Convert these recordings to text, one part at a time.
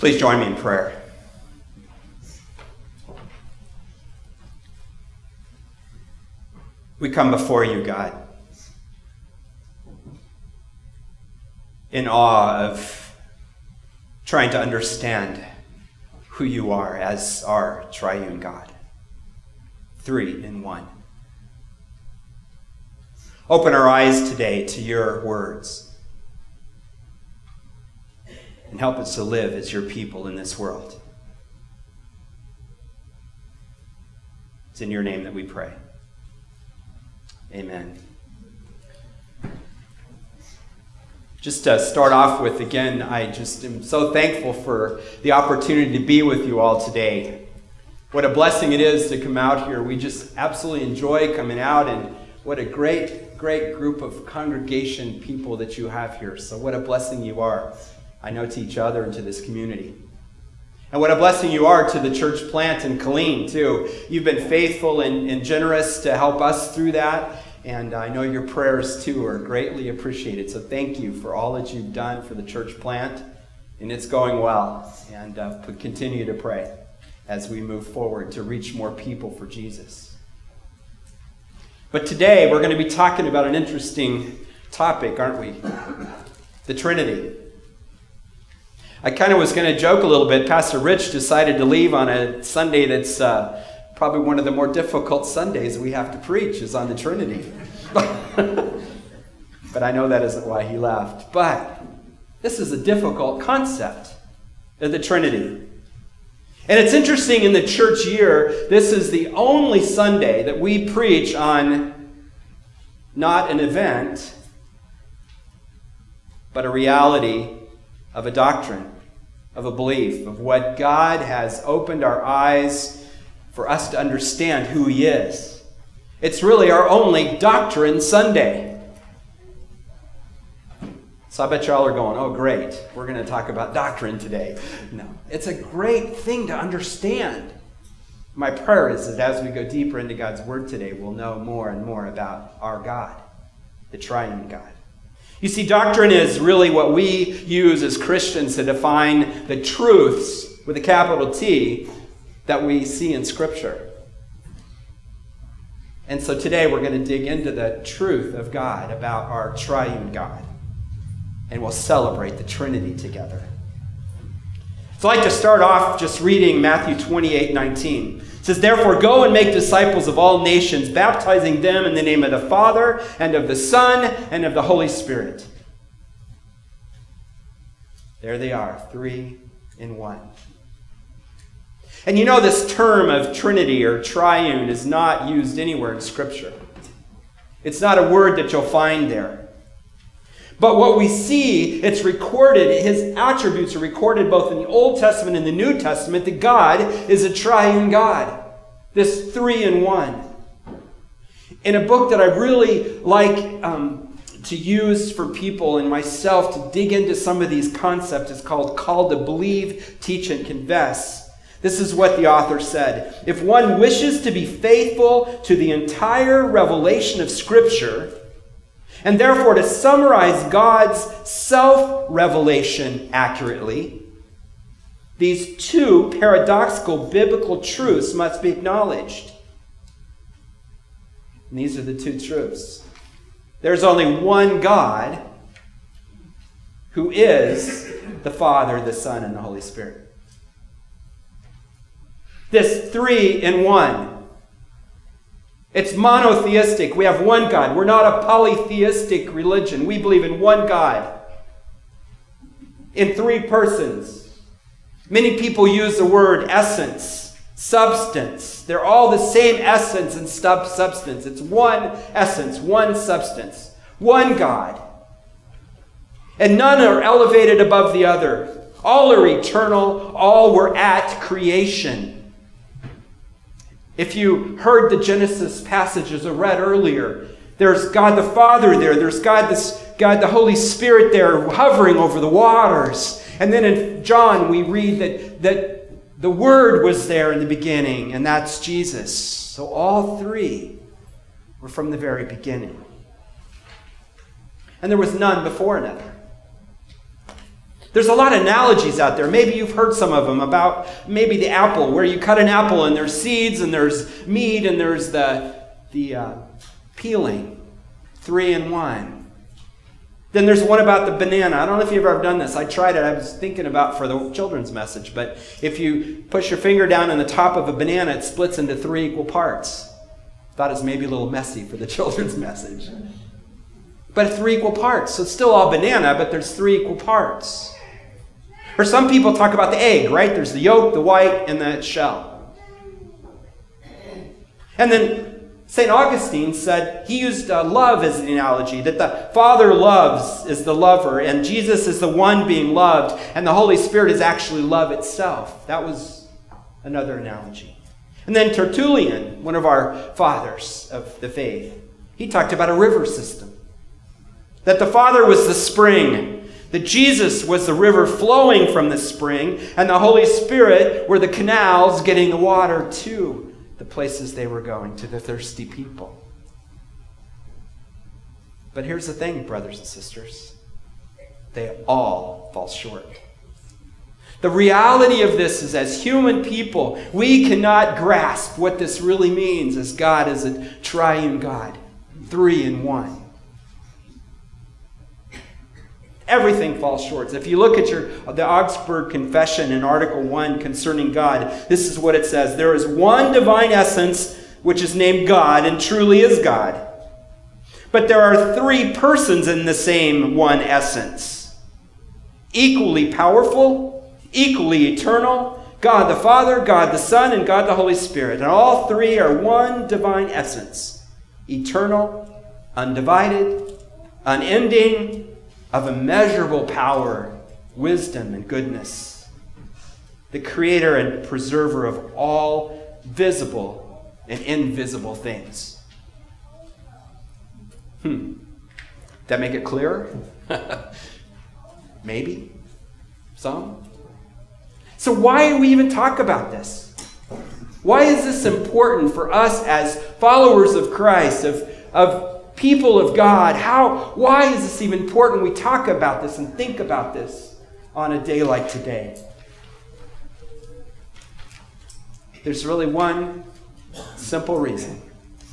Please join me in prayer. We come before you, God, in awe of trying to understand who you are as our triune God. 3 in 1. Open our eyes today to your words and help us to live as your people in this world. It's in your name that we pray. Amen. Just to start off with, again, I just am so thankful for the opportunity to be with you all today. What a blessing it is to come out here. We just absolutely enjoy coming out, and what a great group of congregation people that you have here. So what a blessing you are, I know, to each other and to this community. And what a blessing you are to the church plant in Killeen, too. You've been faithful and generous to help us through that. And I know your prayers, too, are greatly appreciated. So thank you for all that you've done for the church plant. And it's going well. And continue to pray as we move forward to reach more people for Jesus. But today we're going to be talking about an interesting topic, aren't we? The Trinity. I kind of was going to joke a little bit. Pastor Rich decided to leave on a Sunday that's probably one of the more difficult Sundays we have to preach, is on the Trinity. But I know that isn't why he left. But this is a difficult concept of the Trinity. And it's interesting, in the church year, this is the only Sunday that we preach on not an event, but a reality of a doctrine, of a belief, of what God has opened our eyes for us to understand who he is. It's really our only Doctrine Sunday. So I bet y'all are going, oh great, we're going to talk about doctrine today. No, it's a great thing to understand. My prayer is that as we go deeper into God's Word today, we'll know more and more about our God, the triune God. You see, doctrine is really what we use as Christians to define the truths, with a capital T, that we see in Scripture. And so today we're going to dig into the truth of God, about our triune God. And we'll celebrate the Trinity together. So I'd like to start off just reading Matthew 28:19. It says, "Therefore go and make disciples of all nations, baptizing them in the name of the Father, and of the Son, and of the Holy Spirit." There they are, 3 in 1. And you know, this term of Trinity or triune is not used anywhere in Scripture. It's not a word that you'll find there. But what we see, it's recorded, his attributes are recorded both in the Old Testament and the New Testament, that God is a triune God. This 3 in 1. In a book that I really like to use for people and myself to dig into some of these concepts, it's called Called to Believe, Teach, and Confess. This is what the author said. If one wishes to be faithful to the entire revelation of Scripture, and therefore to summarize God's self-revelation accurately, these two paradoxical biblical truths must be acknowledged. And these are the two truths. There's only one God, who is the Father, the Son, and the Holy Spirit. This 3 in 1. It's monotheistic. We have one God. We're not a polytheistic religion. We believe in one God, in 3 persons. Many people use the word essence, substance. They're all the same essence and substance. It's one essence, one substance, one God. And none are elevated above the other. All are eternal. All were at creation. If you heard the Genesis passages I read earlier, there's God the Father there. There's God the Holy Spirit there hovering over the waters. And then in John we read that the Word was there in the beginning, and that's Jesus. So all 3 were from the very beginning. And there was none before another. There's a lot of analogies out there. Maybe you've heard some of them about maybe the apple, where you cut an apple and there's seeds and there's meat and there's the peeling. 3 in 1. Then there's one about the banana. I don't know if you've ever done this. I tried it. I was thinking about for the children's message. But if you push your finger down on the top of a banana, it splits into 3 equal parts. Thought it was maybe a little messy for the children's message. But 3 equal parts. So it's still all banana, but there's 3 equal parts. Or some people talk about the egg, right? There's the yolk, the white, and the shell. And then St. Augustine said, he used love as an analogy, that the Father loves is the lover, and Jesus is the one being loved, and the Holy Spirit is actually love itself. That was another analogy. And then Tertullian, one of our fathers of the faith, he talked about a river system. That the Father was the spring, that Jesus was the river flowing from the spring, and the Holy Spirit were the canals getting the water to the places they were going, to the thirsty people. But here's the thing, brothers and sisters. They all fall short. The reality of this is, as human people, we cannot grasp what this really means as God is a triune God. 3 in 1. Everything falls short. If you look at the Augsburg Confession in Article 1 concerning God, this is what it says. There is one divine essence which is named God and truly is God. But there are 3 persons in the same one essence. Equally powerful, equally eternal, God the Father, God the Son, and God the Holy Spirit. And all 3 are one divine essence. Eternal, undivided, unending, of immeasurable power, wisdom, and goodness. The creator and preserver of all visible and invisible things. That make it clearer? Maybe. Some. So why do we even talk about this? Why is this important for us as followers of Christ, of people of God? Why is this even important? We talk about this and think about this on a day like today. There's really one simple reason.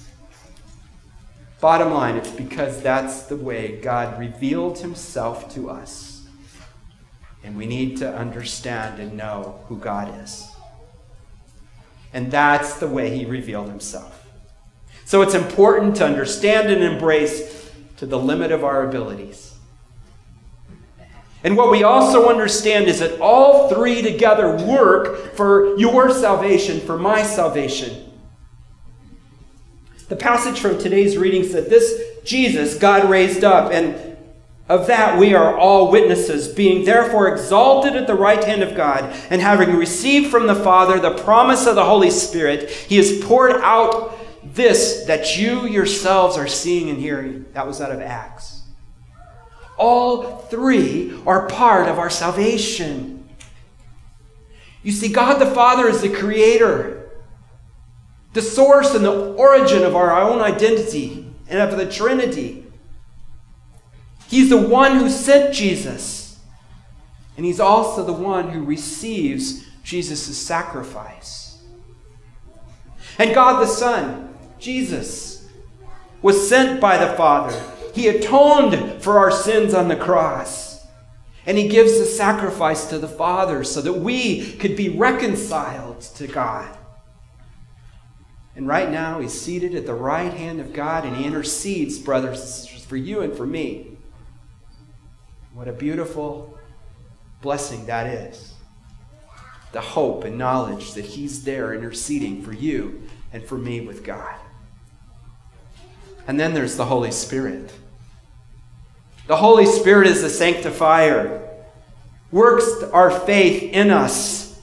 Bottom line, it's because that's the way God revealed himself to us. And we need to understand and know who God is. And that's the way he revealed himself. So it's important to understand and embrace to the limit of our abilities. And what we also understand is that all 3 together work for your salvation, for my salvation. The passage from today's reading said, this Jesus God raised up, and of that we are all witnesses, being therefore exalted at the right hand of God, and having received from the Father the promise of the Holy Spirit, he has poured out this that you yourselves are seeing and hearing. That was out of Acts. All 3 are part of our salvation. You see, God the Father is the creator, the source and the origin of our own identity and of the Trinity. He's the one who sent Jesus, and he's also the one who receives Jesus' sacrifice. And God the Son, Jesus, was sent by the Father. He atoned for our sins on the cross. And he gives the sacrifice to the Father so that we could be reconciled to God. And right now he's seated at the right hand of God, and he intercedes, brothers and sisters, for you and for me. What a beautiful blessing that is. The hope and knowledge that he's there interceding for you and for me with God. And then there's the Holy Spirit. The Holy Spirit is the sanctifier, works our faith in us,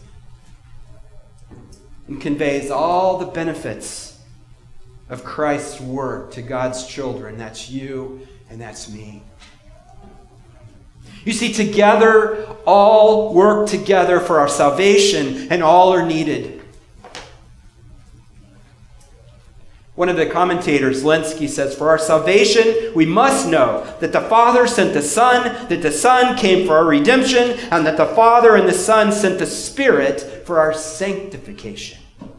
and conveys all the benefits of Christ's work to God's children. That's you and that's me. You see, together, all work together for our salvation, and all are needed. One of the commentators, Lenski, says, "For our salvation, we must know that the Father sent the Son, that the Son came for our redemption, and that the Father and the Son sent the Spirit for our sanctification."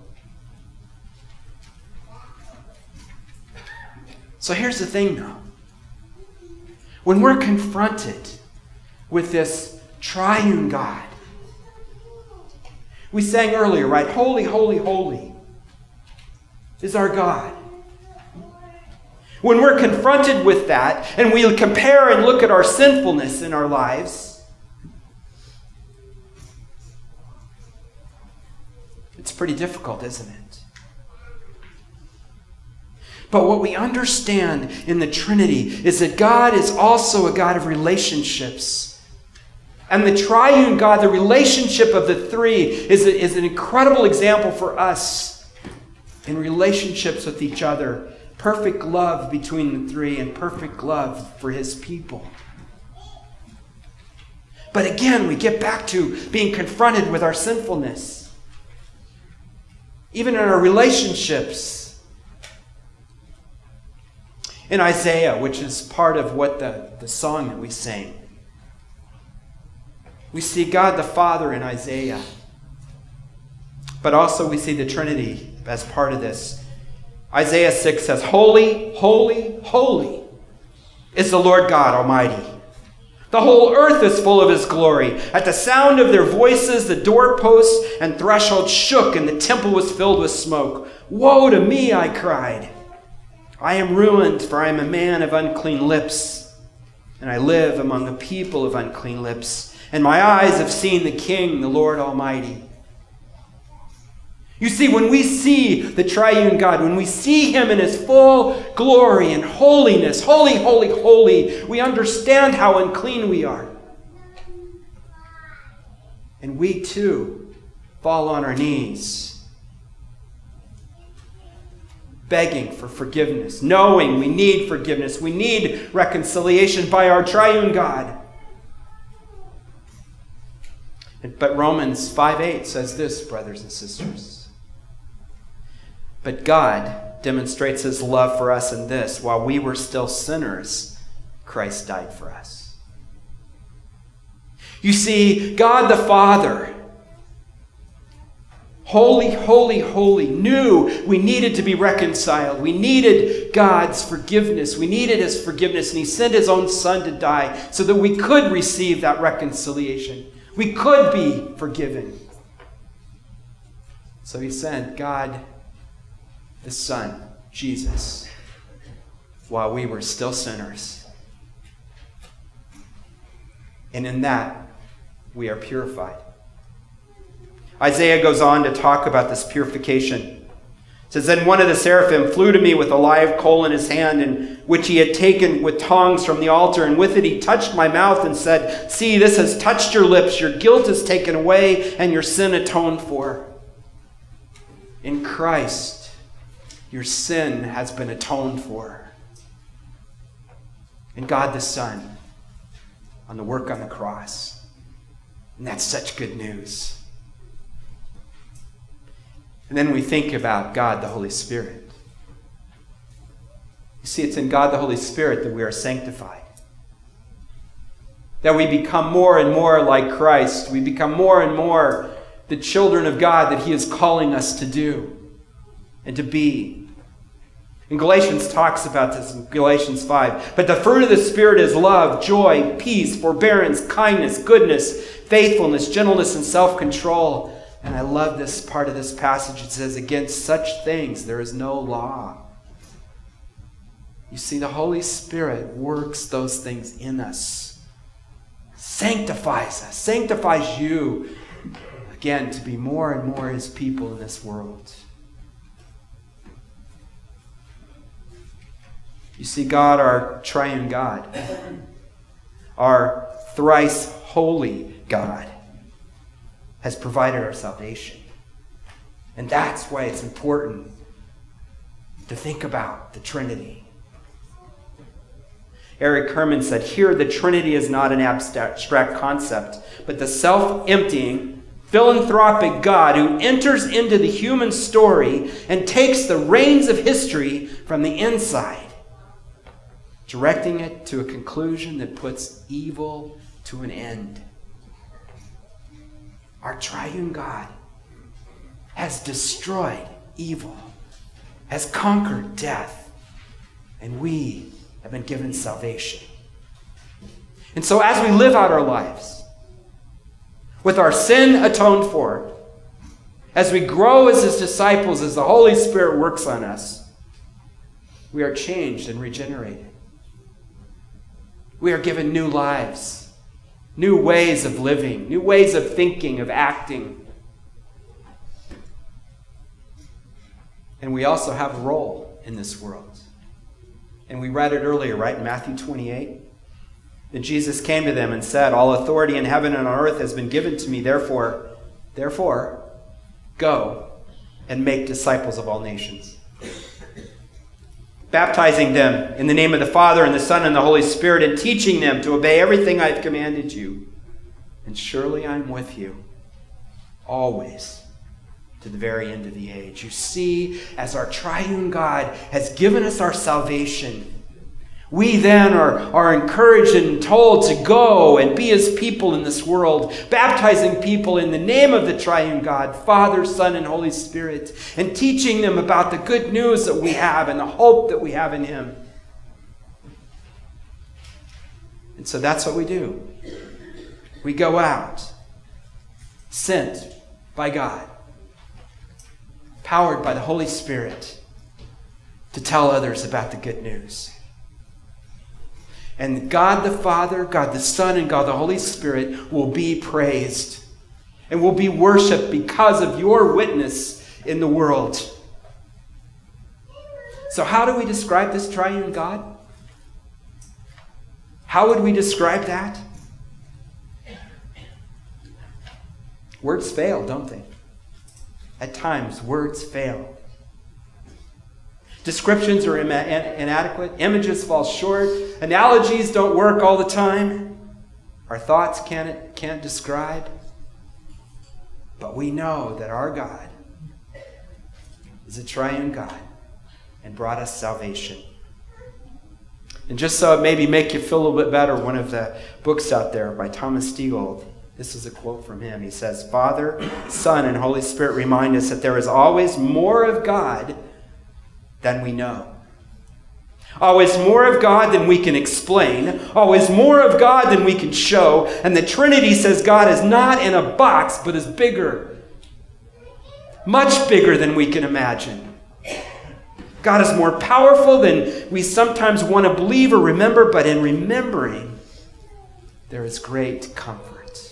So here's the thing, though. When we're confronted with this triune God, we sang earlier, right? Holy, holy, holy is our God. When we're confronted with that, and we compare and look at our sinfulness in our lives, it's pretty difficult, isn't it? But what we understand in the Trinity is that God is also a God of relationships. And the triune God, the relationship of the three, is an incredible example for us in relationships with each other. Perfect love between the three and perfect love for his people. But again, we get back to being confronted with our sinfulness. Even in our relationships. In Isaiah, which is part of what the song that we sang, we see God the Father in Isaiah. But also we see the Trinity as part of this. Isaiah 6 says, "Holy, holy, holy is the Lord God Almighty. The whole earth is full of his glory. At the sound of their voices, the doorposts and thresholds shook, and the temple was filled with smoke. Woe to me, I cried. I am ruined, for I am a man of unclean lips, and I live among a people of unclean lips. And my eyes have seen the King, the Lord Almighty." You see, when we see the triune God, when we see him in his full glory and holiness, holy, holy, holy, we understand how unclean we are. And we too fall on our knees, begging for forgiveness, knowing we need forgiveness, we need reconciliation by our triune God. But Romans 5:8 says this, brothers and sisters. "But God demonstrates his love for us in this: while we were still sinners, Christ died for us." You see, God the Father, holy, holy, holy, knew we needed to be reconciled. We needed God's forgiveness. We needed his forgiveness, and he sent his own Son to die so that we could receive that reconciliation. We could be forgiven. So he sent God the Son, Jesus, while we were still sinners. And in that, we are purified. Isaiah goes on to talk about this purification. It says, "Then one of the seraphim flew to me with a live coal in his hand, in which he had taken with tongs from the altar, and with it he touched my mouth and said, 'See, this has touched your lips. Your guilt is taken away and your sin atoned for.'" In Christ, your sin has been atoned for. And God the Son on the work on the cross. And that's such good news. And then we think about God the Holy Spirit. You see, it's in God the Holy Spirit that we are sanctified. That we become more and more like Christ. We become more and more the children of God that he is calling us to do and to be. And Galatians talks about this in Galatians 5. "But the fruit of the Spirit is love, joy, peace, forbearance, kindness, goodness, faithfulness, gentleness, and self-control." And I love this part of this passage. It says, "Against such things there is no law." You see, the Holy Spirit works those things in us. Sanctifies us. Sanctifies you, again, to be more and more his people in this world. You see, God, our triune God, our thrice holy God, has provided our salvation. And that's why it's important to think about the Trinity. Eric Herman said, "Here the Trinity is not an abstract concept, but the self-emptying, philanthropic God who enters into the human story and takes the reins of history from the inside, directing it to a conclusion that puts evil to an end. Our triune God has destroyed evil, has conquered death, and we have been given salvation. And so as we live out our lives, with our sin atoned for, as we grow as His disciples, as the Holy Spirit works on us, we are changed and regenerated. We are given new lives, new ways of living, new ways of thinking, of acting. And we also have a role in this world. And we read it earlier, right, in Matthew 28. And Jesus came to them and said, "All authority in heaven and on earth has been given to me. Therefore, go and make disciples of all nations, baptizing them in the name of the Father and the Son and the Holy Spirit, and teaching them to obey everything I've commanded you. And surely I'm with you always to the very end of the age." You see, as our triune God has given us our salvation, we then are encouraged and told to go and be His people in this world, baptizing people in the name of the triune God, Father, Son, and Holy Spirit, and teaching them about the good news that we have and the hope that we have in Him. And so that's what we do. We go out, sent by God, powered by the Holy Spirit, to tell others about the good news. And God the Father, God the Son, and God the Holy Spirit will be praised and will be worshiped because of your witness in the world. So how do we describe this triune God? How would we describe that? Words fail, don't they? At times, words fail. Descriptions are inadequate. Images fall short. Analogies don't work all the time. Our thoughts can't describe. But we know that our God is a triune God and brought us salvation. And just so it maybe make you feel a little bit better, one of the books out there by Thomas Steele, this is a quote from him. He says, "Father, Son, and Holy Spirit remind us that there is always more of God than we know. Always more of God than we can explain. Always more of God than we can show. And the Trinity says God is not in a box, but is bigger. Much bigger than we can imagine. God is more powerful than we sometimes want to believe or remember, but in remembering, there is great comfort.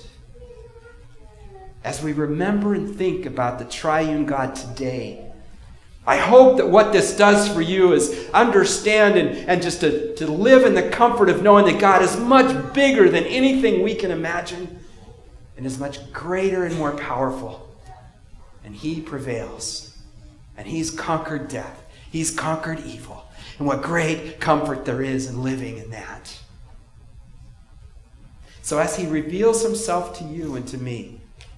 As we remember and think about the triune God today, I hope that what this does for you is understand and just to live in the comfort of knowing that God is much bigger than anything we can imagine and is much greater and more powerful. And He prevails. And He's conquered death. He's conquered evil. And what great comfort there is in living in that. So as He reveals Himself to you and to me,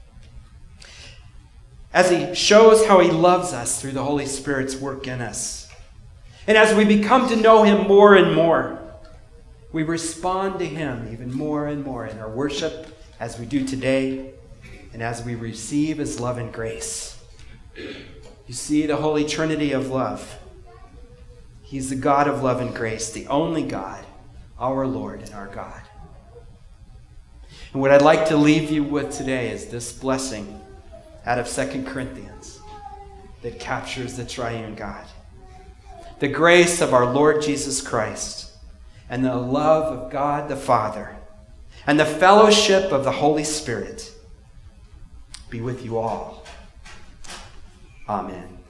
as He shows how He loves us through the Holy Spirit's work in us, and as we become to know Him more and more, we respond to Him even more and more in our worship, as we do today, and as we receive His love and grace. You see the Holy Trinity of love. He's the God of love and grace, the only God, our Lord and our God. And what I'd like to leave you with today is this blessing out of 2 Corinthians that captures the triune God. The grace of our Lord Jesus Christ and the love of God the Father and the fellowship of the Holy Spirit be with you all. Amen.